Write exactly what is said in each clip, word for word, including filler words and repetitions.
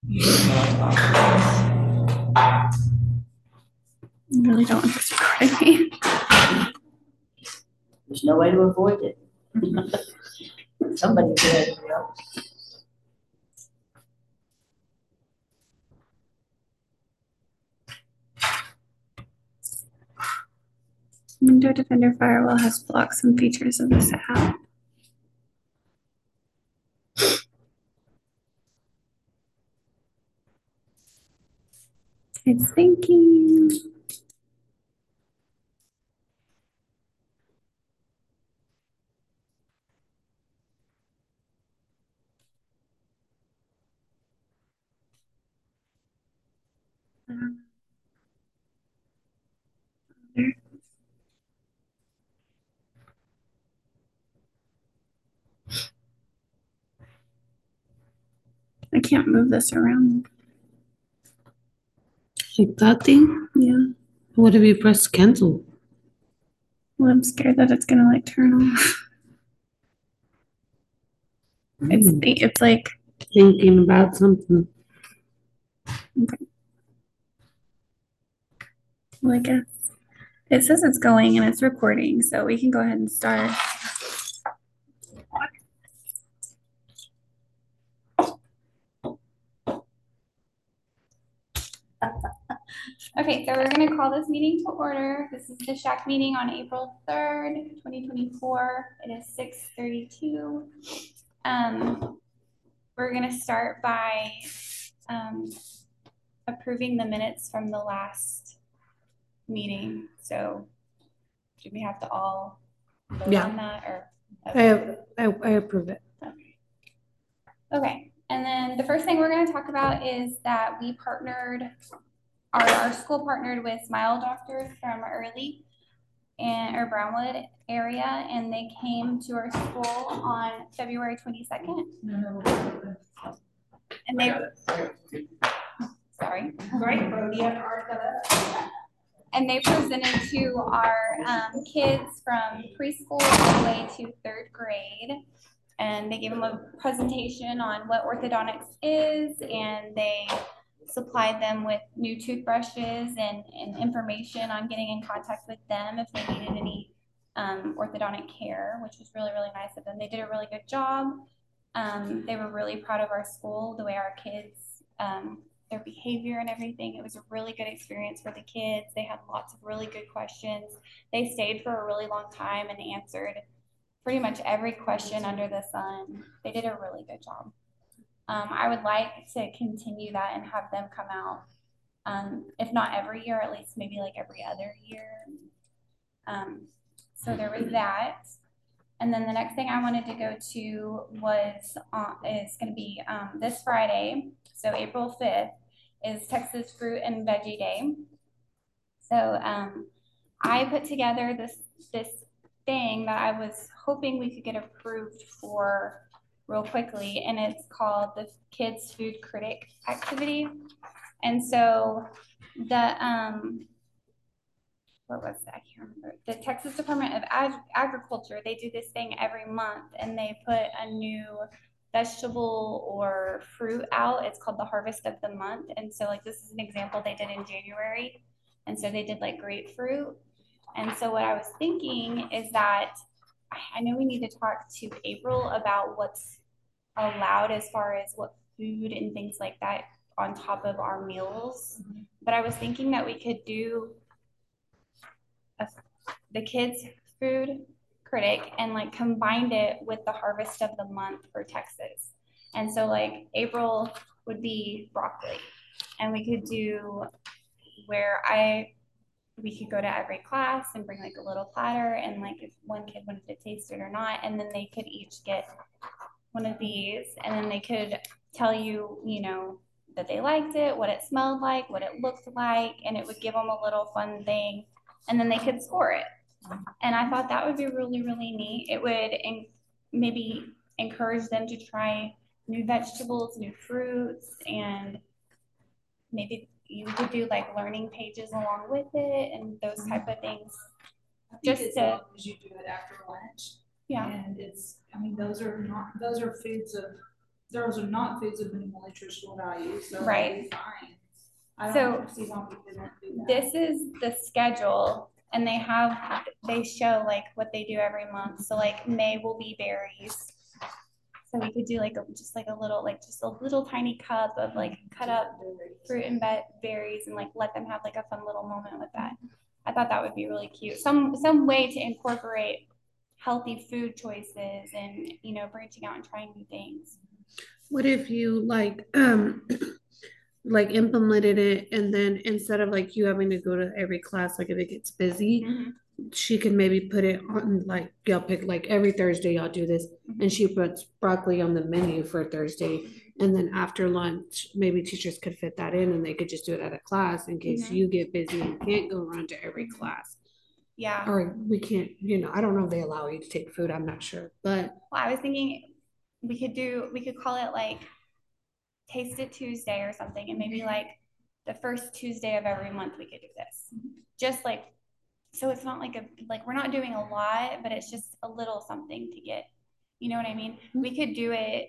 really don't want this recording me. There's no way to avoid it. Somebody did, you know. Window Defender Firewall has blocked some features of this app. It's thinking. I can't move this around. Like that thing? Yeah. What if you press cancel? Well, I'm scared that it's gonna like turn off. It's Mm. it's like Thinking about something. okay. Well, I guess it says it's going and it's recording, so we can go ahead and start. Okay, so we're going to call this meeting to order. This is the Shack meeting on April third, twenty twenty-four. It is six thirty-two. Um, we're going to start by um, approving the minutes from the last meeting. So do we have to all vote Yeah. on that? Or okay. I, I, I approve it. Okay. Okay. And then the first thing we're going to talk about is that we partnered, our, our school partnered with Smile Doctors from Early and or Brownwood area, and they came to our school on February twenty-second. And they, sorry, great, and they presented to our um, kids from preschool all the way to third grade. And they gave them a presentation on what orthodontics is, and they supplied them with new toothbrushes and, and information on getting in contact with them if they needed any um, orthodontic care, which was really, really nice of them. They did a really good job. Um, they were really proud of our school, the way our kids, um, their behavior and everything. It was a really good experience for the kids. They had lots of really good questions. They stayed for a really long time and answered pretty much every question under the sun. They did a really good job. Um, I would like to continue that and have them come out, um, if not every year, at least maybe like every other year. Um, so there was that. And then the next thing I wanted to go to was uh, is going to be um, this Friday, so April fifth, is Texas Fruit and Veggie Day. So um, I put together this this thing that I was hoping we could get approved for real quickly, and it's called the Kids Food Critic Activity. And so the um, what was that? I can't remember. The Texas Department of Ag Agriculture, they do this thing every month, and they put a new vegetable or fruit out. It's called the Harvest of the Month. And so like this is an example they did in January. And so they did like grapefruit. And so what I was thinking is that I know we need to talk to April about what's allowed as far as what food and things like that on top of our meals. Mm-hmm. But I was thinking that we could do a, the kids' food critic and like combined it with the harvest of the month for Texas. And so like April would be broccoli, and we could do where I we could go to every class and bring like a little platter, and like if one kid wanted to taste it or not, and then they could each get one of these, and then they could tell you, you know, that they liked it, what it smelled like, what it looked like, and it would give them a little fun thing, and then they could score it. And I thought that would be really, really neat. It would en- maybe encourage them to try new vegetables, new fruits, and maybe you could do like learning pages along with it and those type of things. I think Just as to, long as you do it after lunch. Yeah. And it's, I mean, those are not, those are foods of those are not foods of minimal nutritional value, so they'll Right. be fine. I So, don't see why people don't do that. this is the schedule, and they have, they show like what they do every month. So like May will be berries. So we could do like a, just like a little, like just a little tiny cup of like cut up fruit and be- berries and like let them have like a fun little moment with that. I thought that would be really cute. Some, some way to incorporate healthy food choices and, you know, branching out and trying new things. What if you like, um, like implemented it and then instead of like you having to go to every class, like if it gets busy, Mm-hmm. she can maybe put it on like, y'all pick like every Thursday, y'all do this. And she puts broccoli on the menu for Thursday. And then after lunch, maybe teachers could fit that in and they could just do it at a class in case Mhm. you get busy and can't go around to every class. Yeah. Or we can't, you know, I don't know if they allow you to take food, I'm not sure, but Well, I was thinking we could do, we could call it like Taste It Tuesday or something, and maybe like the first Tuesday of every month we could do this. Just like, so it's not like a, like we're not doing a lot, but it's just a little something to get, you know what I mean? We could do it.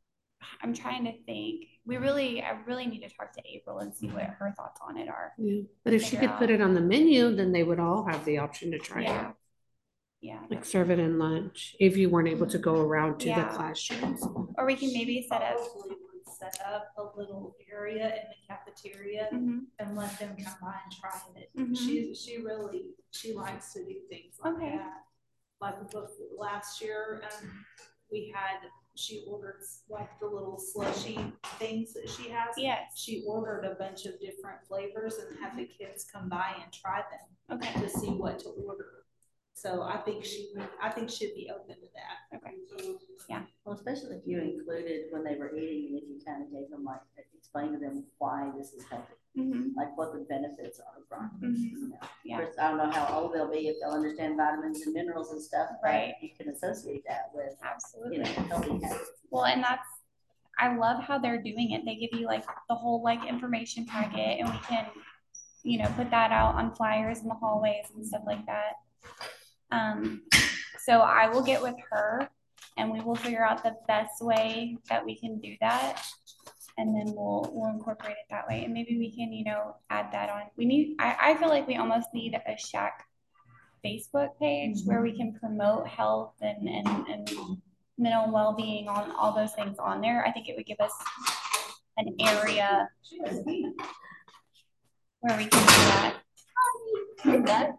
I'm trying to think. We really, I really need to talk to April and see what her thoughts on it are. yeah. But if she Figure could put out. it on the menu, then they would all have the option to try it. Yeah. Yeah. Like serve it in lunch if you weren't able to go around to the Yeah. classrooms. Or we can maybe set up. Probably would set up a little area in the cafeteria Mhm. and let them come by and try it. Mhm. She, she really, she likes to do things like Okay. that. Like before, last year, um, we had, she ordered like the little slushy things that she has. Yes. She ordered a bunch of different flavors and had the kids come by and try them Okay. to see what to order. So I think she would, I think she'd be open to that. Okay. Well, especially if you included when they were eating, and if you kind of gave them like, explain to them why this is healthy, Mm-hmm. like what the benefits are from. Mhm. You know. Yeah. Of course, I don't know how old they'll be if they'll understand vitamins and minerals and stuff, but Right. you can associate that with, Absolutely. you know, healthy habits. Well, and that's, I love how they're doing it. They give you like the whole like information packet, and we can, you know, put that out on flyers in the hallways and stuff like that. Um, so I will get with her and we will figure out the best way that we can do that. And then we'll, we'll incorporate it that way. And maybe we can, you know, add that on. We need, I, I feel like we almost need a Shack Facebook page where we can promote health and, and, and mental well-being on all those things on there. I think it would give us an area where we can do that.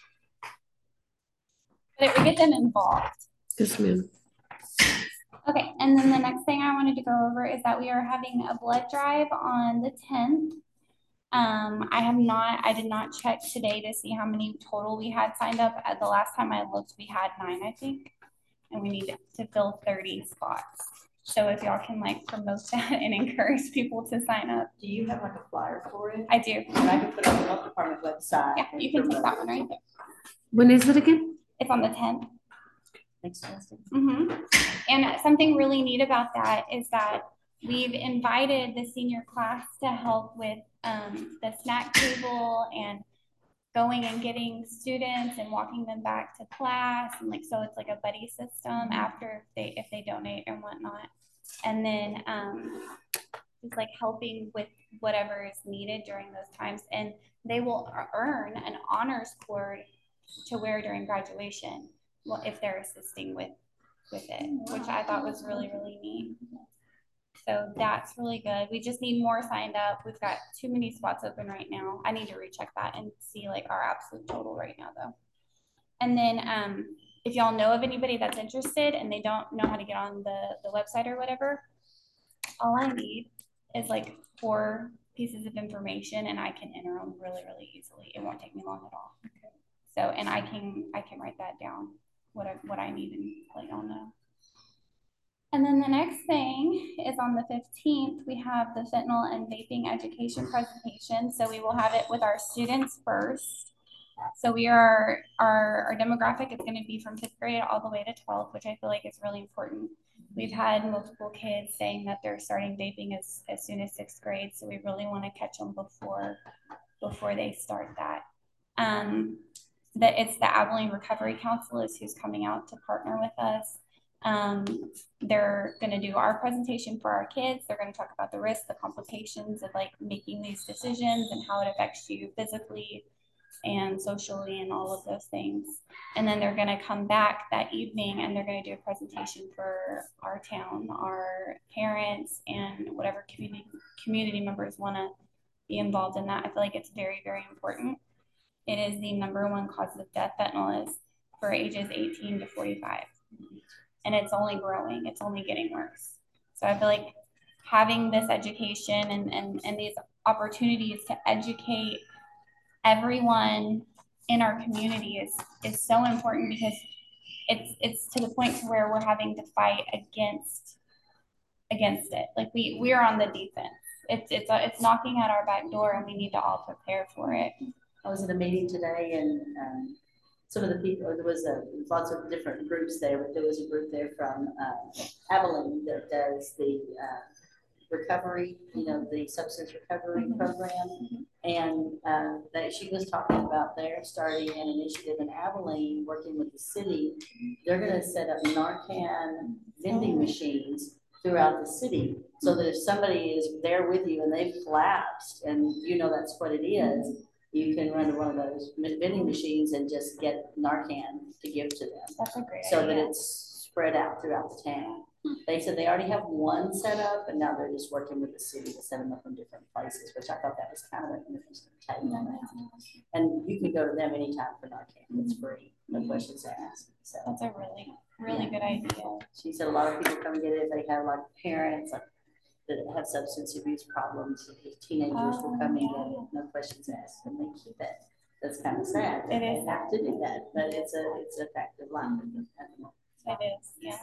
But it would get them involved. Yes, ma'am. Okay, and then the next thing I wanted to go over is that we are having a blood drive on the tenth. Um, I have not, I did not check today to see how many total we had signed up. At the last time I looked, we had nine, I think, and we need to fill thirty spots. So if y'all can like promote that and encourage people to sign up. Do you have like a flyer for it? I do. And I can put it on the health department website. Yeah, you can take that one right there. When is it again? It's on the tenth. Next Wednesday. Mm-hmm. And something really neat about that is that we've invited the senior class to help with um, the snack table and going and getting students and walking them back to class, and like so it's like a buddy system after if they if they donate and whatnot, and then um, just like helping with whatever is needed during those times, and they will earn an honors cord to wear during graduation. Well, if they're assisting with with it, which I thought was really, really neat. So that's really good. We just need more signed up. We've got too many spots open right now. I need to recheck that and see like our absolute total right now though. And then um, if y'all know of anybody that's interested and they don't know how to get on the, the website or whatever, all I need is like four pieces of information and I can enter them really, really easily. It won't take me long at all. So, and I can, I can write that down, what I, what I need and let y'all know. And then the next thing is on the fifteenth, we have the fentanyl and vaping education presentation. So we will have it with our students first. So we are, our, our demographic is going to be from fifth grade all the way to twelfth, which I feel like is really important. We've had multiple kids saying that they're starting vaping as, as soon as sixth grade. So we really want to catch them before, before they start that. Um, that it's the Abilene Recovery Council is who's coming out to partner with us. Um, they're going to do our presentation for our kids. They're going to talk about the risks, the complications of like making these decisions and how it affects you physically and socially and all of those things. And then they're going to come back that evening and they're going to do a presentation for our town, our parents, and whatever community community members want to be involved in that. I feel like it's very, very important. It is the number one cause of death, fentanyl is, for ages eighteen to forty-five. And it's only growing, it's only getting worse. So I feel like having this education and, and, and these opportunities to educate everyone in our community is, is so important, because it's it's to the point to where we're having to fight against against it. Like we we're on the defense. It's it's uh, it's knocking at our back door, and we need to all prepare for it. I was at a meeting today, and um, some of the people, there was a, lots of different groups there, but there was a group there from uh, Abilene that does the uh, recovery, you know, the substance recovery mm-hmm. program. Mm-hmm. And uh, that she was talking about they're starting an initiative in Abilene, working with the city. They're going to set up Narcan vending machines throughout the city, so that if somebody is there with you and they've collapsed and you know that's what it is, you can run to one of those vending machines and just get Narcan to give to them. That's a great so idea. That it's spread out throughout the town. They said they already have one set up, and now they're just working with the city to set them up in different places, which I thought that was kind of an interesting take on that. And you can go to them anytime for Narcan. It's free. No questions asked. So that's a really, really yeah. good idea. She said a lot of people come and get it if they have like parents like, that have substance abuse problems. If teenagers oh, will come yeah. and get it, no questions asked, and they keep it. That's kind of sad. It they is. have to do that, but it's a it's a fact of life. Mm-hmm. It is, yeah.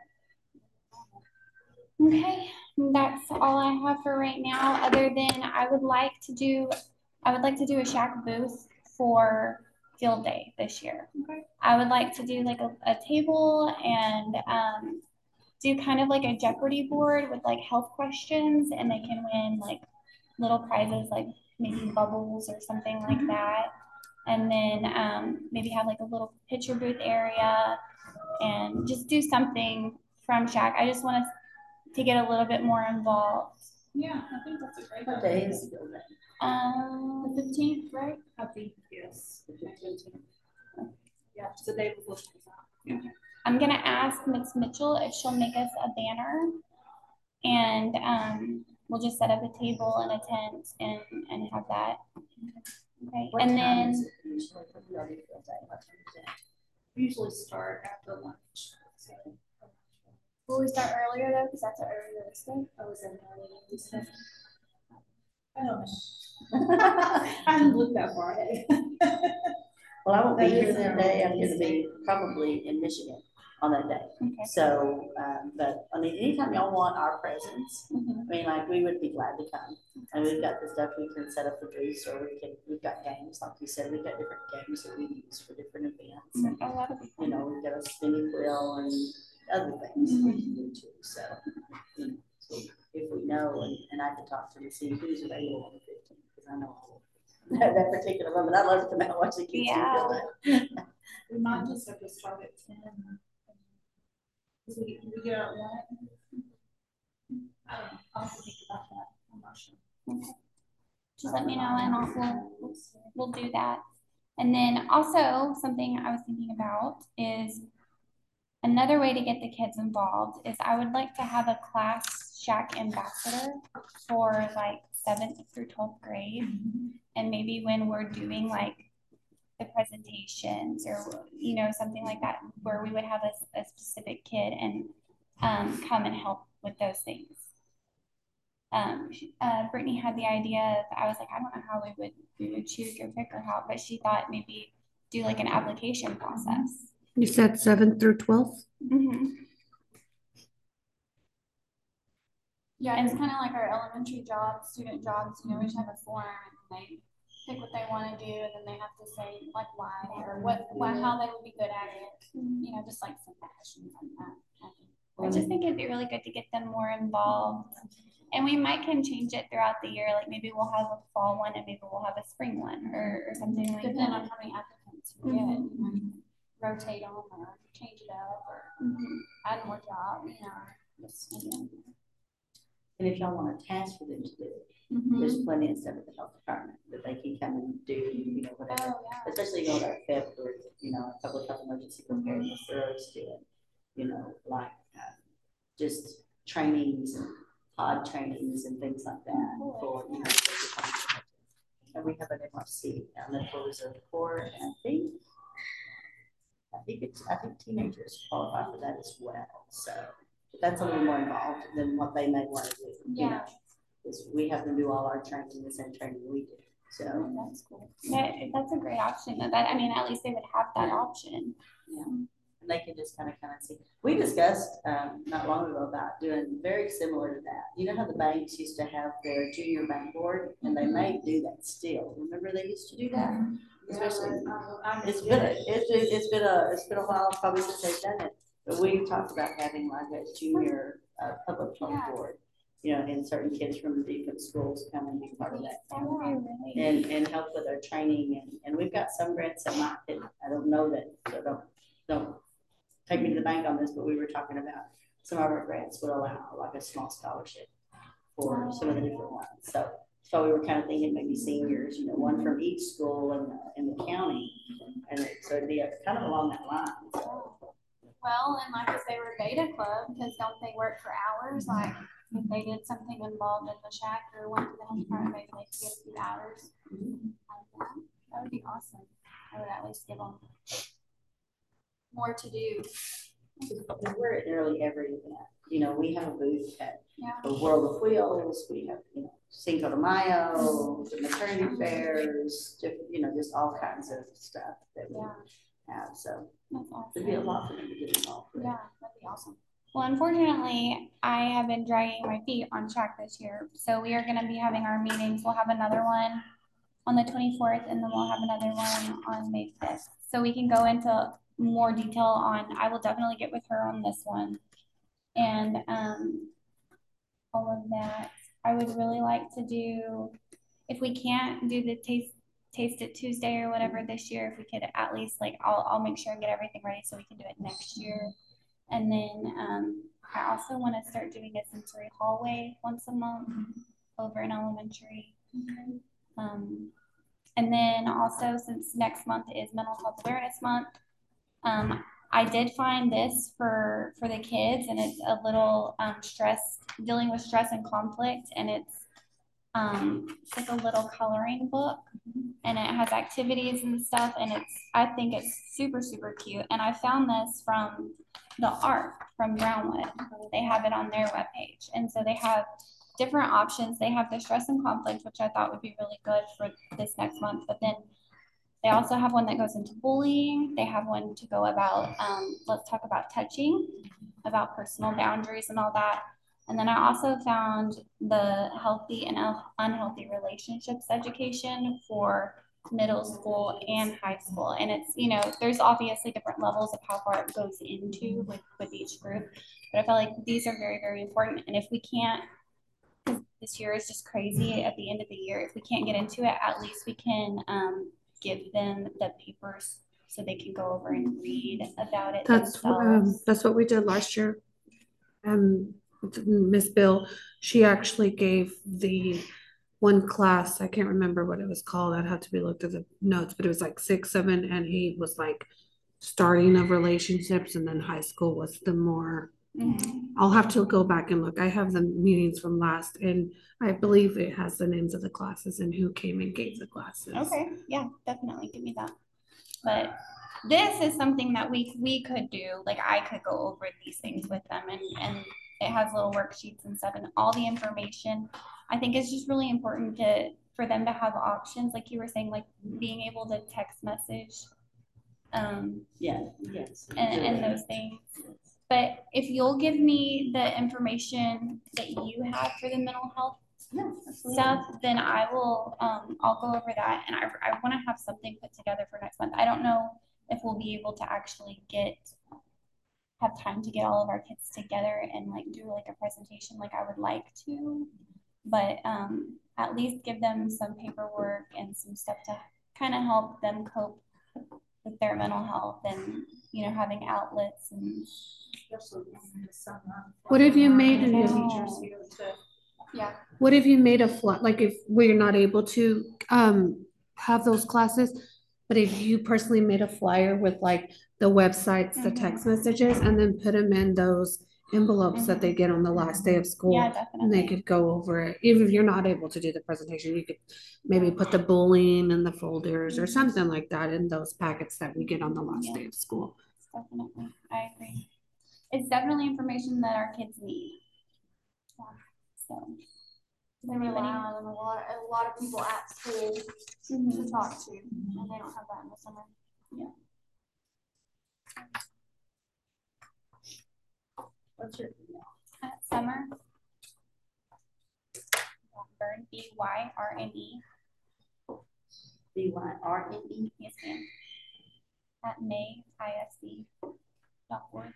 Okay, that's all I have for right now, other than I would like to do, I would like to do a shack booth for field day this year. Okay. I would like to do like a, a table and um, do kind of like a Jeopardy board with like health questions, and they can win like little prizes like maybe bubbles or something like mm-hmm. that. And then um, maybe have like a little picture booth area and just do something from shack. I just want to to get a little bit more involved. Yeah, I think that's a great What day is field day? Um, the fifteenth, right? I think yes. The fifteenth. Yeah, it's the day before she's out. Okay. I'm gonna ask Miss Mitchell if she'll make us a banner, and um, we'll just set up a table and a tent and and have that. Okay, what and time then is it usually for the field day? What time is it? We usually start after lunch. So. Will we start earlier though? Because that's an earlier day. I was in early. I don't know. I haven't looked that far ahead. Well, I won't be here that day. I'm going to be probably in Michigan on that day. Okay. So, um, but I mean, anytime y'all want our presence, mm-hmm. I mean, like we would be glad to come. And we've got the stuff we can set up for booths, or we can. We've got games, like you said, we've got different games that we use for different events. Mm-hmm. And, oh, you know, we've got a spinning wheel and other things mm-hmm. we can do too. So, you know, so if we know, and, and I can talk to them and see who's available on the fifteenth, because I know all of that, that particular one, but I'd love to come out and watch the kids. Yeah. We might just have to start at ten. We, we get out one. I don't know. I'll have to think about that. I'm not sure. Okay. Just let me know, and I'll, we'll, we'll do that. And then also something I was thinking about is another way to get the kids involved is I would like to have a class shack ambassador for like seventh through twelfth grade. Mm-hmm. And maybe when we're doing like the presentations or, you know, something like that, where we would have a, a specific kid and um, come and help with those things. Um, uh, Brittany had the idea of, I was like, I don't know how we would, we would choose or pick or how, but she thought maybe do like an application process. You said seventh through twelfth? Mm-hmm. Yeah, it's kind of like our elementary jobs, student jobs, you know, we just have a form and they pick what they want to do, and then they have to say like why or what, why, how they would be good at it, you know, just like some questions on that. I just think it'd be really good to get them more involved, and we might can change it throughout the year. Like maybe we'll have a fall one and maybe we'll have a spring one or, or something like that. Depending on how many applicants we get, mm-hmm. you know, rotate on or change it up or Mhm. add more jobs, you know, just, you know. And if y'all want a task for them to do, Mhm. there's plenty of stuff at the health department that they can come and do, you know, whatever. Oh, yeah. Especially going to our F E P or, you know, a public health emergency preparedness, they're always doing, you know, like, uh, just trainings and pod trainings and things like that for, you know. And we have an M R C, our medical reserve corps, and I think, I think it's, I think teenagers qualify for that as well, so. But that's a little more involved than what they may want to do, you know. Because we have them do all our training, the same training we do, so. That's cool. That, that's a great option. That, I mean, at least they would have that option. Yeah, and they can just kind of, kind of see. We discussed, um, not long ago about doing very similar to that. You know how the banks used to have their junior bank board, and they may do that still. Remember they used to do that? Especially, it's been, a- it's, it's been a, it's been a while probably since they've done it. But we talked about having like a junior, uh, public health board, you know, and certain kids from different schools come and be part of that. That would be really. And, and help with our training, and, and we've got some grants that might, that I don't know that, so don't, don't take me to the bank on this, but we were talking about some of our grants would allow like a small scholarship for some of the different ones. So, so we were kind of thinking maybe seniors, you know, one from each school in the, in the county, and it, so it'd be a, kind of along that line. Well, and like if they were beta club, because don't they work for hours? Like if they did something involved in the shack or went to the health department, maybe they could get a few hours. Like that. That would be awesome. I would at least give them more to do. Because we're at nearly every event. You know, we have a booth at Yeah. the World of Wheels, we have, you know, Cinco de Mayo, the maternity fairs, just, you know, just all kinds of stuff that we Yeah. have. So That's awesome. it'd be a lot for them to get involved with. Yeah, that'd be awesome. Well, unfortunately, I have been dragging my feet on track this year. So we are going to be having our meetings. We'll have another one on the twenty-fourth, and then we'll have another one on May fifth. So we can go into more detail on, I will definitely get with her on this one. And um, all of that. I would really like to do, if we can't do the taste taste it Tuesday or whatever this year, if we could at least, like, I'll, I'll make sure and get everything ready so we can do it next year. And then um, I also want to start doing a sensory hallway once a month over in elementary. Um, and then also, since next month is Mental Health Awareness Month, um, I did find this for for the kids, and it's a little um, stress, dealing with stress and conflict, and it's um, it's like a little coloring book, and it has activities and stuff, and it's, I think it's super super cute. And I found this from the Arc from Brownwood. They have it on their webpage, and so they have different options. They have the stress and conflict, which I thought would be really good for this next month, but then they also have one that goes into bullying. They have one to go about, um, let's talk about touching, about personal boundaries and all that. And then I also found the healthy and unhealthy relationships education for middle school and high school. And it's, you know, there's obviously different levels of how far it goes into with, with each group. But I feel like these are very, very important. And if we can't, this year is just crazy at the end of the year, if we can't get into it, at least we can um, give them the papers so they can go over and read about it That's um, themselves. that's what we did last year. Um, Miss Bill, she actually gave the one class, I can't remember what it was called. I'd have to be looked at the notes, but it was like six, seven, and eight was like starting of relationships, and then high school was the more. Mhm. I'll have to go back and look. I have the meetings from last, and I believe it has the names of the classes and who came and gave the classes. Okay, yeah, definitely give me that. But this is something that we we could do. Like I could go over these things with them, and and it has little worksheets and stuff, and all the information. I think it's just really important to for them to have options, like you were saying, like being able to text message, um, Yeah, yes. and, and those things. But if you'll give me the information that you have for the mental health stuff, then I will, um, I'll go over that, and I, I want to have something put together for next month. I don't know if we'll be able to actually get, have time to get all of our kids together and like do like a presentation like I would like to, but um, at least give them some paperwork and some stuff to kind of help them cope with their mental health and, you know, having outlets and. Especially in the summer. What if you made And an- the teachers here to, Yeah. What if you made a flat, like if we're not able to um have those classes, but if you personally made a flyer with like the websites, the text messages, and then put them in those envelopes that they get on the last day of school, Yeah, and definitely. they could go over it. Even if you're not able to do the presentation, you could maybe put the bullying in the folders or something like that in those packets that we get on the last day of school. Definitely, I agree. It's definitely information that our kids need. Yeah. So, They rely on a lot, a lot of people at school to talk to, and they don't have that in the summer. What's your email? at Summer. Burn, B Y R N E. B Y R N E? Yes, ma'am. At May I S D dot org.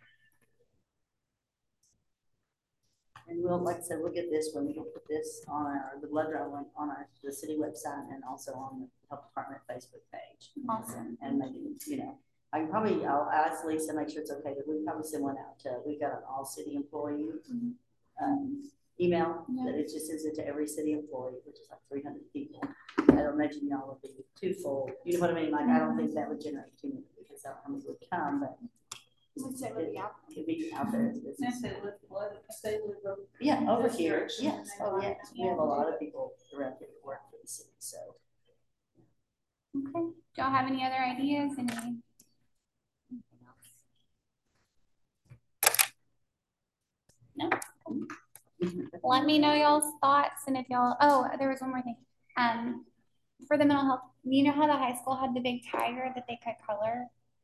And we'll, like I said, we'll get this when we put this on our, the blood drive link on our, the city website and also on the health department Facebook page. Awesome. And maybe, you know, I can probably, I'll ask Lisa, make sure it's okay, but we can probably send one out to, we've got an all city employee um, email that it just sends it to every city employee, which is like three hundred people. I don't imagine y'all would be too full. You know what I mean? Like, I don't think that would generate too many because that one would come, but Since it would be out. it'd be out there. It's- it's- since they live, if they live over. Yeah, over this here, direction, yes, they oh, might- yes, we have a lot of people around here that work for the city, so. Okay. Do y'all have any other ideas? Any? anything else? No. Let me know y'all's thoughts and if y'all. Oh, there was one more thing. Um, for the mental health, you know how the high school had the big tiger that they could color.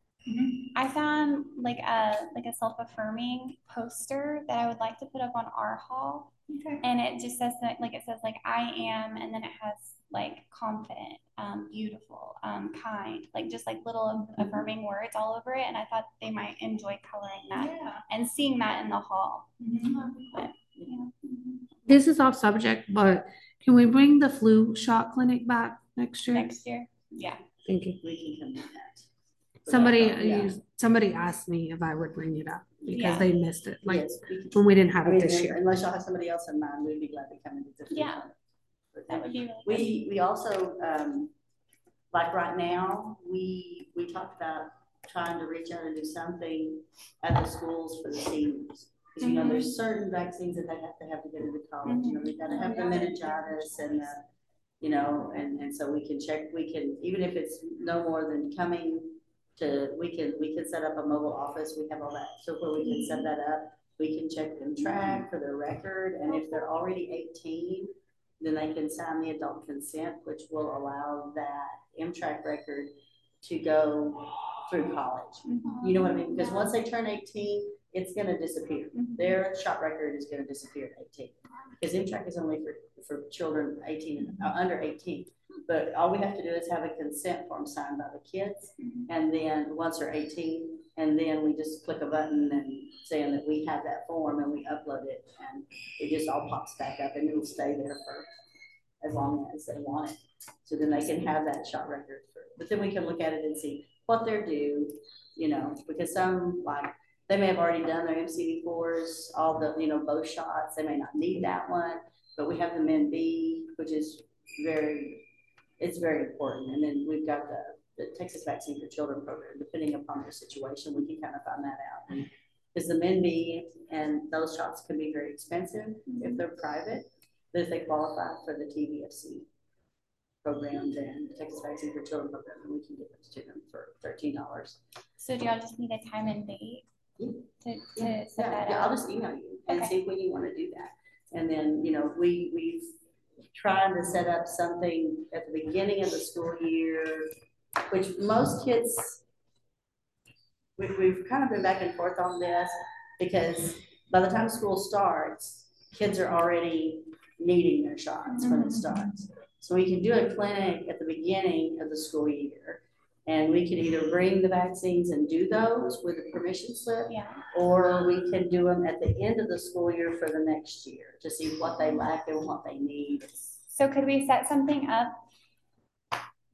I found like a like a self-affirming poster that I would like to put up on our hall. Okay. And it just says that, like, it says like I am, and then it has like confident, um, beautiful, um, kind, like just like little affirming words all over it. And I thought they might enjoy coloring that Yeah. and seeing that in the hall. Mhm. But, you know, This is off subject, but can we bring the flu shot clinic back next year? next year, yeah. Thank you. We can come do that. Somebody, Yeah. used- somebody asked me if I would bring it up because Yeah. they missed it, like Yes, we can. when we didn't have I it mean, this year. unless y'all have somebody else in mind, we'd be glad to come and do the. food Yeah. truck. But That would be really good. We, we also, um, like right now, we, we talked about trying to reach out and do something at the schools for the seniors. Because, you know, there's certain vaccines that they have to have to get into college, you know, they gotta have the meningitis and the, you know, and, and so we can check, we can, even if it's no more than coming to, we can, we can set up a mobile office, we have all that, so where we can set that up, we can check them track for their record, and if they're already eighteen, then they can sign the adult consent, which will allow that M track record to go through college. You know what I mean? Because once they turn eighteen, it's gonna disappear. Their shot record is gonna disappear at eighteen. Because M track is only for, for children eighteen, and uh, under eighteen. But all we have to do is have a consent form signed by the kids. And then once they're eighteen, and then we just click a button and saying that we have that form and we upload it, and it just all pops back up and it'll stay there for as long as they want it. So then they can have that shot record for, but then we can look at it and see what they're due, you know, because some, like, they may have already done their M C D fours, all the, you know, both shots, they may not need that one, but we have the Men B, which is very, it's very important. And then we've got the, the Texas Vaccine for Children program, depending upon their situation, we can kind of find that out. Because the Men B and those shots can be very expensive if they're private, but if they qualify for the T V F C program, then Texas Vaccine for Children program, and we can give those to them for thirteen dollars. So do y'all just need a time and date Yeah. to, to Yeah, set that yeah, I'll up? just email you and Okay. see when you want to do that. And then, you know, we, we've tried to set up something at the beginning of the school year, which most kids, we, we've kind of been back and forth on this, because by the time school starts, kids are already needing their shots when it starts. So we can do a clinic at the beginning of the school year, and we can either bring the vaccines and do those with a permission slip, Yeah. or we can do them at the end of the school year for the next year to see what they lack and what they need. So could we set something up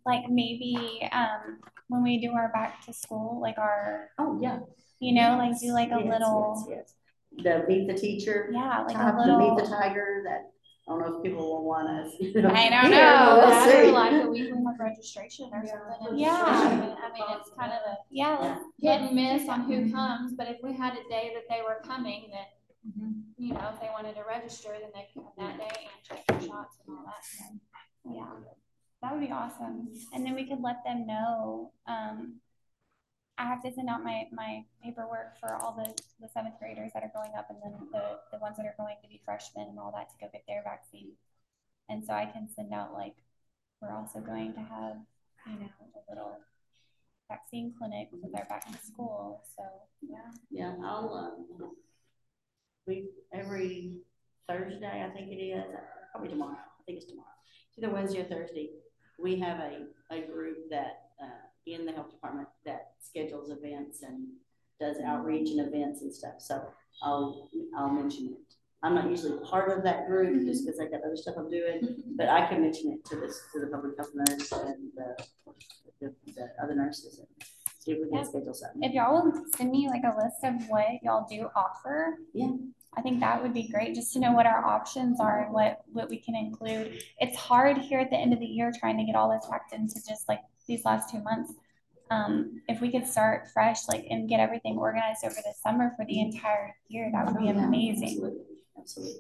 like maybe um when we do our back to school, like our, Oh, yeah. you know, like do like a Yes, little, yes, yes. The meet the teacher. yeah, like type, a the meet little. the tiger. That I don't know if people will want us. You know, I don't here, know. but we'll That see. or like a weekly have registration or something. and Yeah. registration. I mean, it's kind of a Yeah, let's, hit and miss on who comes, but if we had a day that they were coming, then, you know, if they wanted to register, then they could come that day and check their shots and all that stuff. yeah, that would be awesome. And then we could let them know. Um, I have to send out my, my paperwork for all the, the seventh graders that are going up, and then the, the ones that are going to be freshmen and all that to go get their vaccine. And so I can send out, like, we're also going to have, you know, a little vaccine clinic with our back to school. So yeah. Yeah, I'll um, we every Thursday, I think it is, probably tomorrow. I think it's tomorrow. It's either Wednesday or Thursday. We have a, a group that uh, in the health department that schedules events and does outreach and events and stuff. So I'll I'll mention it. I'm not usually part of that group just because I got other stuff I'm doing, but I can mention it to this to the public health nurse and the, the, the other nurses and see if we can Yeah. schedule something. If y'all will send me like a list of what y'all do offer, yeah, I think that would be great, just to know what our options are and what what we can include. It's hard here at the end of the year trying to get all this packed into just like these last two months. Um, if we could start fresh, like, and get everything organized over the summer for the entire year, that would be oh, yeah, amazing. Absolutely. Absolutely.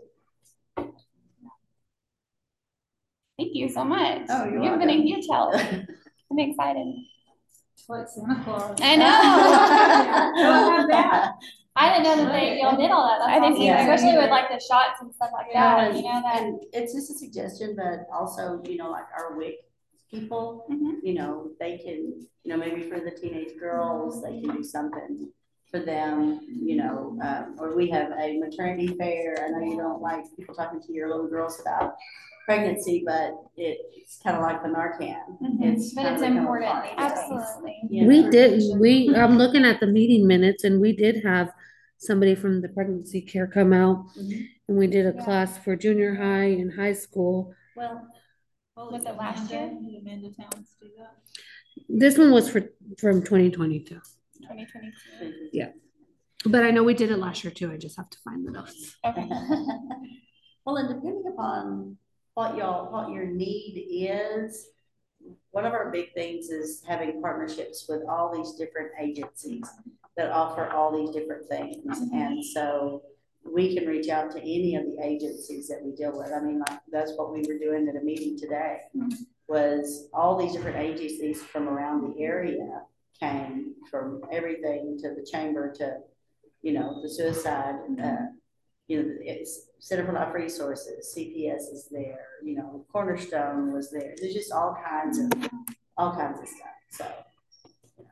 Thank you so much. Oh, you're You've been a welcome. huge help. I'm excited. It's like Santa Claus. I know. I didn't know that they, y'all did all that. That's I didn't awesome. either. Especially with like the shots and stuff like Yeah, that, and, you know, that. and it's just a suggestion, but also, you know, like our W I C people, Mhm. you know, they can, you know, maybe for the teenage girls, they can do something for them, you know, um, or we have a maternity fair. I know you don't like people talking to your little girls about pregnancy, but it, it's kind of like the Narcan. Mhm. It's But kind it's of become a important. part, yes. Absolutely. You We know. did, we, I'm looking at the meeting minutes and we did have somebody from the pregnancy care come out. Mhm. And we did a Yeah. class for junior high and high school. Well, Was it last year? Did Amanda Towns do that? This one was for, from twenty twenty-two. twenty twenty-two. But I know we did it last year too. I just have to find the notes. Okay. well, and depending upon what y'all, what your need is, one of our big things is having partnerships with all these different agencies that offer all these different things. Mm-hmm. And so we can reach out to any of the agencies that we deal with. I mean, like, that's what we were doing at a meeting today, mm-hmm. was all these different agencies from around the area came, from everything to the chamber to, you know, the suicide, uh, you know, it's Center for Life Resources, C P S is there, you know, Cornerstone was there. There's just all kinds of, all kinds of stuff. So, you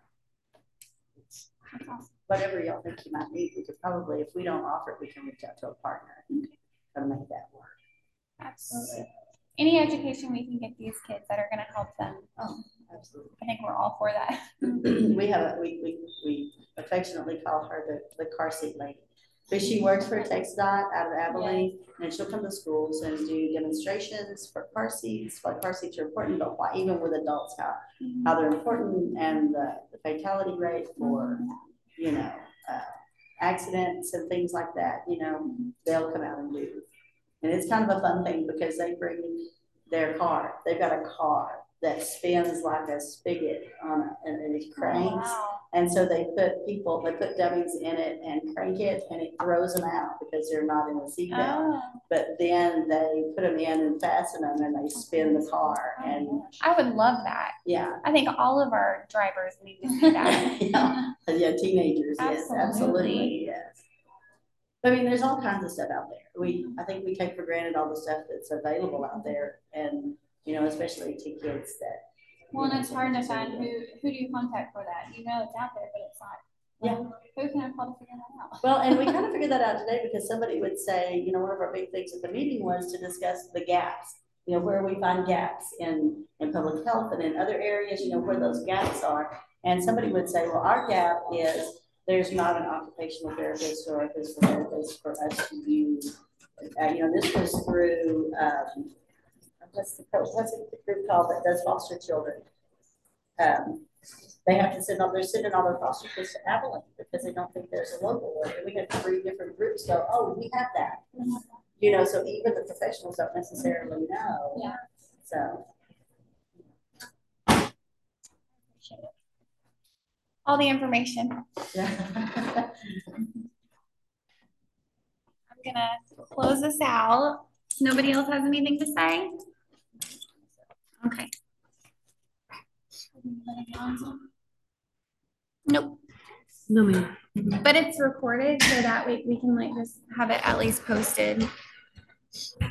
know, whatever y'all think you might need, we could probably, if we don't offer it, we can reach out to a partner and try to make that work. Absolutely. So, any education we can get these kids that are going to help them. Oh, absolutely. I think we're all for that. we have a, we, we, we affectionately call her the, the car seat lady. But she works for TxDOT out of Abilene, yes. And she'll come to schools and do demonstrations for car seats, why car seats are important, but why even with adults, how, mm-hmm. how they're important, and the, the fatality rate for, you know, uh, accidents and things like that, you know, they'll come out and do. And it's kind of a fun thing because they bring their car. They've got a car that spins like a spigot on a, and, and it cranks. Oh, wow. And so they put people, they put dummies in it and crank it, and it throws them out because they're not in a seatbelt. Oh. But then they put them in and fasten them, and they spin the car. Oh, and I would love that. Yeah. I think all of our drivers need to do that. yeah. yeah, teenagers. Absolutely. Yes, absolutely. Yes. I mean, there's all kinds of stuff out there. We, I think we take for granted all the stuff that's available out there, and you know, especially to kids that. Well, and it's hard to find who who do you contact for that. You know, it's out there, but it's not. Well, yeah. Who can I call to figure that out? Well, and we kind of figured that out today because somebody would say, you know, one of our big things at the meeting was to discuss the gaps. You know, where we find gaps in in public health and in other areas. You know, where those gaps are. And somebody would say, well, our gap is. There's not an occupational therapist or a physical therapist for us to use. Uh, you know, this was through, um, what's the what's the group called that does foster children? um, they have to send all, they're sending all their foster kids to Abilene because they don't think there's a local one. And we had three different groups go, oh, we have that. You know, so even the professionals don't necessarily know. Yeah. So. All the information. Yeah. I'm gonna close this out. Nobody else has anything to say? Okay. Nope. No, ma'am. But it's recorded so that we, we can like just have it at least posted.